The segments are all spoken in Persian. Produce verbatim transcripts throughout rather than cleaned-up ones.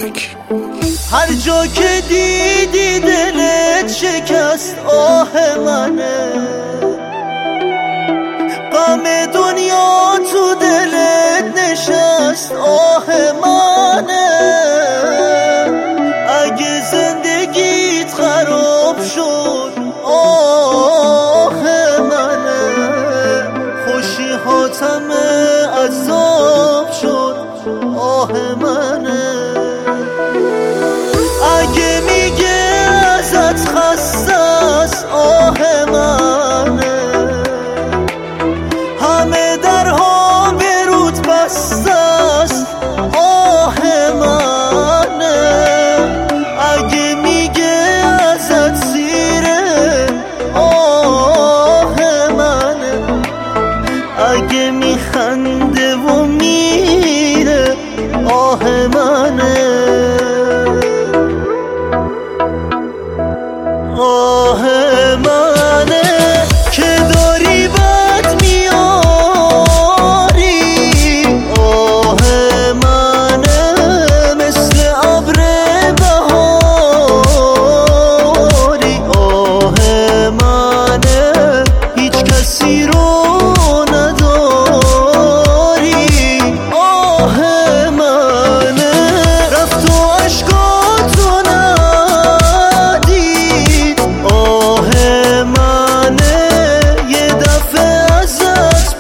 هر جا که دیدی دلت شکست آه منه، غم دنیا تو دلت نشست آه منه. اگه زندگیت خراب شد آه منه، خوشی هاتم عذاب شد آه منه. اگه میگه ازت خسته است آه منه، همه درها به رود بسته است آه منه. اگه میگه ازت سیره آه منه، اگه میخنده و میره آه منه. آه منه که داری بد میاری، آه منه مثل ابر بهاری، آه منه هیچ کسی رو نداری، آه منه رفت و عشقاتو ندید، آه منه یه دفعه ازت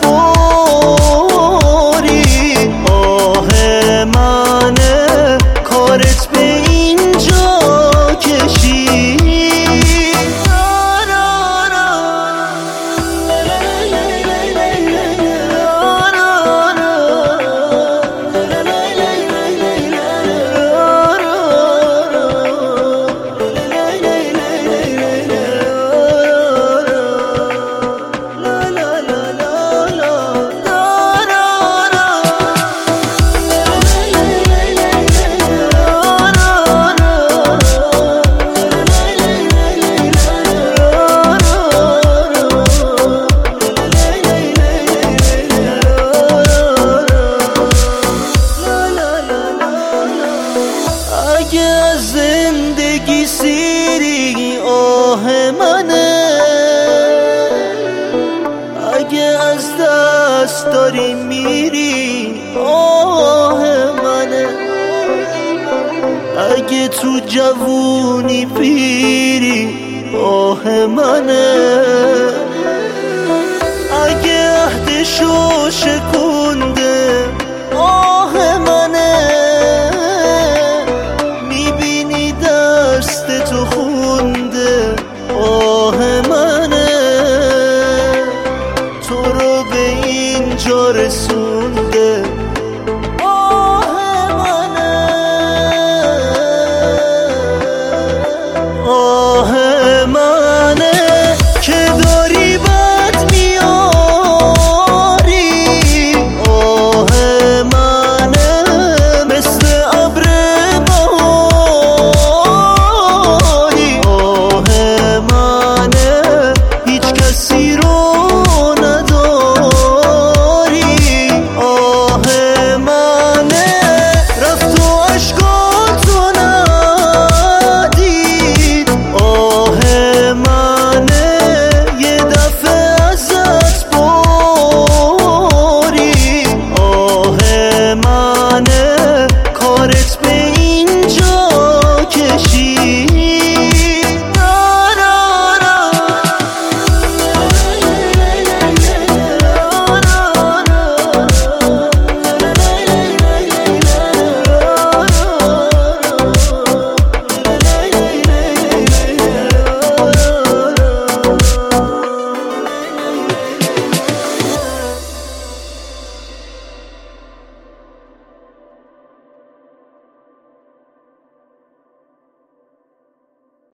برید، آه منه کارت به اینجا کشید. اگه از زندگی سیری آه منه، اگه از دست داری میری آه منه، اگه تو جوونی پیری آه منه، اگه عهدشو شکونده